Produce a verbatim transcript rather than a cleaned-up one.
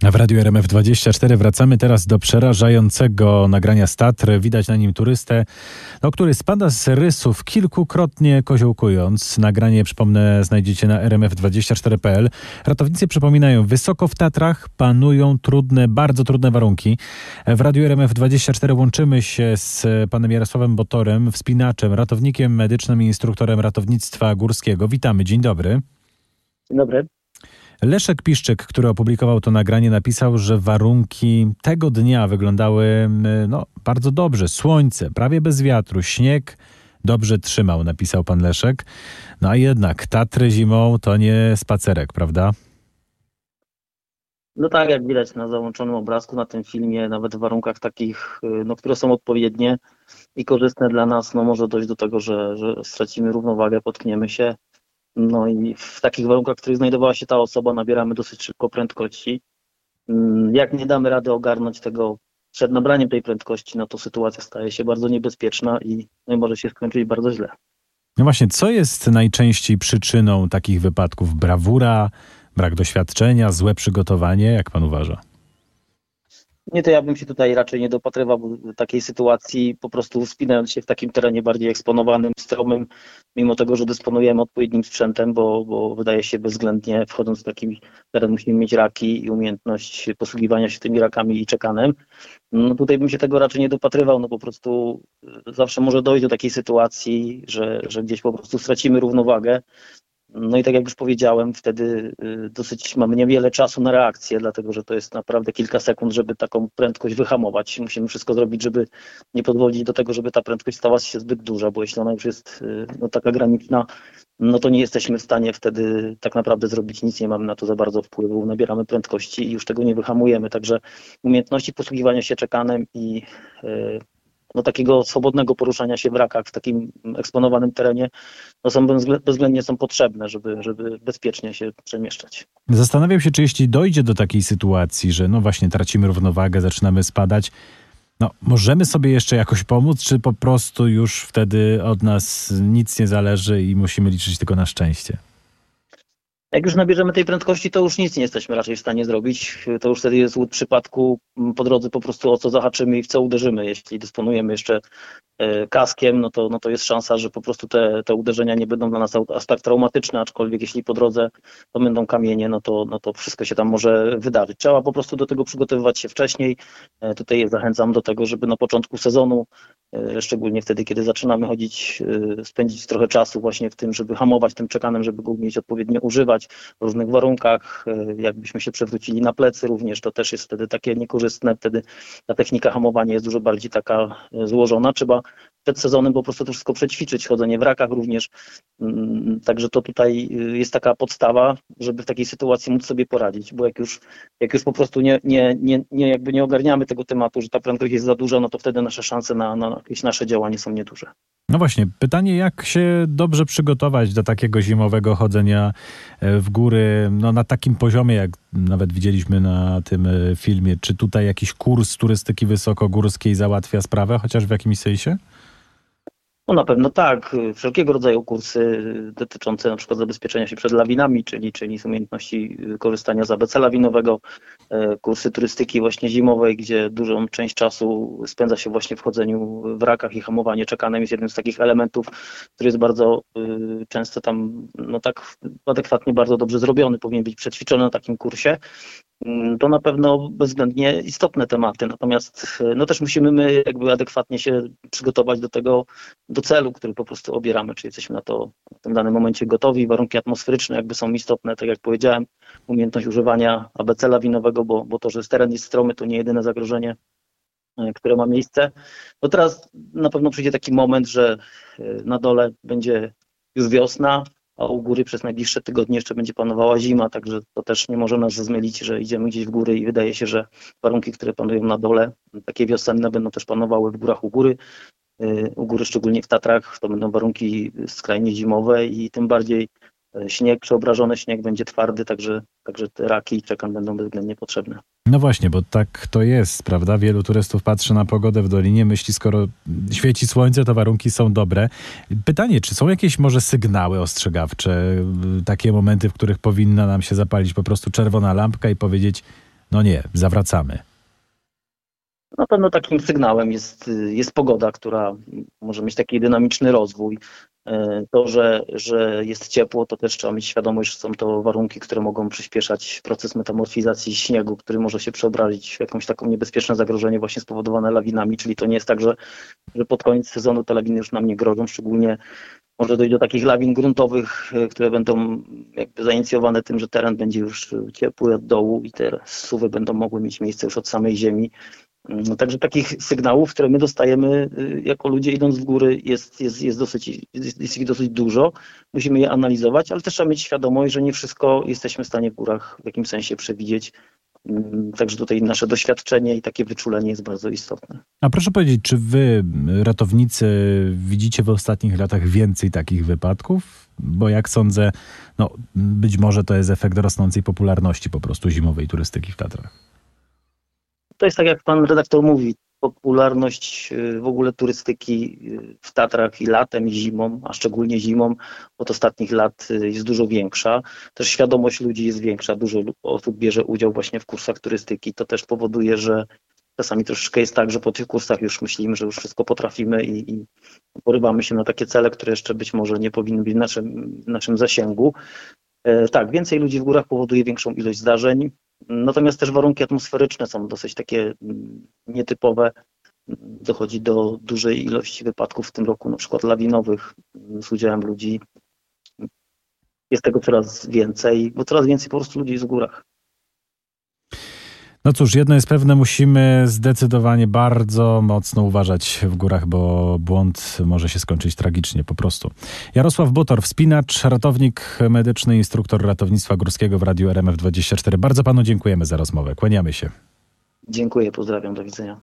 W Radiu R M F dwadzieścia cztery wracamy teraz do przerażającego nagrania z Tatr. Widać na nim turystę, no, który spada z rysów, kilkukrotnie koziołkując. Nagranie, przypomnę, znajdziecie na r m f dwadzieścia cztery kropka p l. Ratownicy przypominają, wysoko w Tatrach panują trudne, bardzo trudne warunki. W Radiu R M F dwadzieścia cztery łączymy się z panem Jarosławem Botorem, wspinaczem, ratownikiem medycznym i instruktorem ratownictwa górskiego. Witamy, dzień dobry. Dzień dobry. Leszek Piszczyk, który opublikował to nagranie, napisał, że warunki tego dnia wyglądały no, bardzo dobrze. Słońce, prawie bez wiatru, śnieg dobrze trzymał, napisał pan Leszek. No a jednak Tatry zimą to nie spacerek, prawda? No tak, jak widać na załączonym obrazku, na tym filmie, nawet w warunkach takich, no, które są odpowiednie i korzystne dla nas, no może dojść do tego, że, że stracimy równowagę, potkniemy się. No i w takich warunkach, w których znajdowała się ta osoba, nabieramy dosyć szybko prędkości. Jak nie damy rady ogarnąć tego przed nabraniem tej prędkości, no to sytuacja staje się bardzo niebezpieczna i, no i może się skończyć bardzo źle. No właśnie, co jest najczęściej przyczyną takich wypadków? Brawura, brak doświadczenia, złe przygotowanie? Jak pan uważa? Nie, to ja bym się tutaj raczej nie dopatrywał takiej sytuacji, po prostu wspinając się w takim terenie bardziej eksponowanym, stromym, mimo tego, że dysponujemy odpowiednim sprzętem, bo, bo wydaje się bezwzględnie, wchodząc w taki teren musimy mieć raki i umiejętność posługiwania się tymi rakami i czekanem. No tutaj bym się tego raczej nie dopatrywał, no po prostu zawsze może dojść do takiej sytuacji, że, że gdzieś po prostu stracimy równowagę. No i tak jak już powiedziałem, wtedy dosyć mamy niewiele czasu na reakcję, dlatego że to jest naprawdę kilka sekund, żeby taką prędkość wyhamować. Musimy wszystko zrobić, żeby nie pozwolić do tego, żeby ta prędkość stała się zbyt duża, bo jeśli ona już jest no, taka graniczna, no to nie jesteśmy w stanie wtedy tak naprawdę zrobić nic, nie mamy na to za bardzo wpływu, nabieramy prędkości i już tego nie wyhamujemy. Także umiejętności posługiwania się czekanem i yy, no, takiego swobodnego poruszania się w rakach w takim eksponowanym terenie, no, są bezwzględnie są potrzebne, żeby, żeby bezpiecznie się przemieszczać. Zastanawiam się, czy jeśli dojdzie do takiej sytuacji, że no właśnie tracimy równowagę, zaczynamy spadać, no możemy sobie jeszcze jakoś pomóc, czy po prostu już wtedy od nas nic nie zależy i musimy liczyć tylko na szczęście? Jak już nabierzemy tej prędkości, to już nic nie jesteśmy raczej w stanie zrobić. To już wtedy jest łód przypadku po drodze po prostu o co zahaczymy i w co uderzymy. Jeśli dysponujemy jeszcze kaskiem, no to, no to jest szansa, że po prostu te, te uderzenia nie będą dla nas aż tak traumatyczne, aczkolwiek jeśli po drodze to będą kamienie, no to, no to wszystko się tam może wydarzyć. Trzeba po prostu do tego przygotowywać się wcześniej. Tutaj zachęcam do tego, żeby na początku sezonu, szczególnie wtedy, kiedy zaczynamy chodzić, spędzić trochę czasu właśnie w tym, żeby hamować tym czekanem, żeby go umieć odpowiednio używać w różnych warunkach. Jakbyśmy się przewrócili na plecy również, to też jest wtedy takie niekorzystne. Wtedy ta technika hamowania jest dużo bardziej taka złożona. Trzeba przed sezonem po prostu to wszystko przećwiczyć, chodzenie w rakach również. Także to tutaj jest taka podstawa, żeby w takiej sytuacji móc sobie poradzić, bo jak już, jak już po prostu nie, nie, nie, nie, jakby nie ogarniamy tego tematu, że ta prędkość jest za duża, no to wtedy nasze szanse na, na jakieś nasze działanie są nieduże. No właśnie, pytanie, jak się dobrze przygotować do takiego zimowego chodzenia w góry, no na takim poziomie, jak nawet widzieliśmy na tym filmie. Czy tutaj jakiś kurs turystyki wysokogórskiej załatwia sprawę, chociaż w jakimś sensie? No na pewno tak. Wszelkiego rodzaju kursy dotyczące na przykład zabezpieczenia się przed lawinami, czyli, czyli z umiejętności korzystania z A B C lawinowego, kursy turystyki właśnie zimowej, gdzie dużą część czasu spędza się właśnie w chodzeniu w rakach i hamowanie czekanem jest jednym z takich elementów, który jest bardzo y, często tam no tak adekwatnie bardzo dobrze zrobiony, powinien być przećwiczony na takim kursie. To na pewno bezwzględnie istotne tematy, natomiast no też musimy my jakby adekwatnie się przygotować do tego, do celu, który po prostu obieramy, czy jesteśmy na to w tym danym momencie gotowi, warunki atmosferyczne jakby są istotne, tak jak powiedziałem, umiejętność używania A B C lawinowego, bo, bo to, że teren jest stromy, to nie jedyne zagrożenie, które ma miejsce. No teraz na pewno przyjdzie taki moment, że na dole będzie już wiosna, a u góry przez najbliższe tygodnie jeszcze będzie panowała zima, także to też nie może nas zmylić, że idziemy gdzieś w góry i wydaje się, że warunki, które panują na dole, takie wiosenne, będą też panowały w górach u góry. U góry, szczególnie w Tatrach, to będą warunki skrajnie zimowe i tym bardziej śnieg, przeobrażony śnieg będzie twardy, także, także te raki i czekan będą bezwzględnie potrzebne. No właśnie, bo tak to jest, prawda? Wielu turystów patrzy na pogodę w dolinie, myśli, skoro świeci słońce, to warunki są dobre. Pytanie, czy są jakieś może sygnały ostrzegawcze, takie momenty, w których powinna nam się zapalić po prostu czerwona lampka i powiedzieć, no nie, zawracamy? Na pewno takim sygnałem jest, jest pogoda, która może mieć taki dynamiczny rozwój. To, że, że jest ciepło, to też trzeba mieć świadomość, że są to warunki, które mogą przyspieszać proces metamorfizacji śniegu, który może się przeobrazić w jakąś taką niebezpieczne zagrożenie właśnie spowodowane lawinami, czyli to nie jest tak, że, że pod koniec sezonu te lawiny już nam nie grożą, szczególnie może dojść do takich lawin gruntowych, które będą jakby zainicjowane tym, że teren będzie już ciepły od dołu i te zsuwy będą mogły mieć miejsce już od samej ziemi. No, także takich sygnałów, które my dostajemy jako ludzie idąc w góry jest, jest, jest, dosyć, jest, jest ich dosyć dużo. Musimy je analizować, ale też trzeba mieć świadomość, że nie wszystko jesteśmy w stanie w górach w jakimś sensie przewidzieć. Także tutaj nasze doświadczenie i takie wyczulenie jest bardzo istotne. A proszę powiedzieć, czy wy, ratownicy, widzicie w ostatnich latach więcej takich wypadków? Bo jak sądzę, no być może to jest efekt rosnącej popularności po prostu zimowej turystyki w Tatrach. To jest tak, jak pan redaktor mówi, popularność w ogóle turystyki w Tatrach i latem, i zimą, a szczególnie zimą od ostatnich lat jest dużo większa. Też świadomość ludzi jest większa, dużo osób bierze udział właśnie w kursach turystyki. To też powoduje, że czasami troszeczkę jest tak, że po tych kursach już myślimy, że już wszystko potrafimy i, i porywamy się na takie cele, które jeszcze być może nie powinny być w naszym, w naszym zasięgu. E, tak, więcej ludzi w górach powoduje większą ilość zdarzeń. Natomiast też warunki atmosferyczne są dosyć takie nietypowe. Dochodzi do dużej ilości wypadków w tym roku, na przykład lawinowych z udziałem ludzi. Jest tego coraz więcej, bo coraz więcej po prostu ludzi jest w górach. No cóż, jedno jest pewne, musimy zdecydowanie bardzo mocno uważać w górach, bo błąd może się skończyć tragicznie po prostu. Jarosław Butor, wspinacz, ratownik medyczny, instruktor ratownictwa górskiego w Radiu R M F dwadzieścia cztery. Bardzo panu dziękujemy za rozmowę. Kłaniamy się. Dziękuję, pozdrawiam, do widzenia.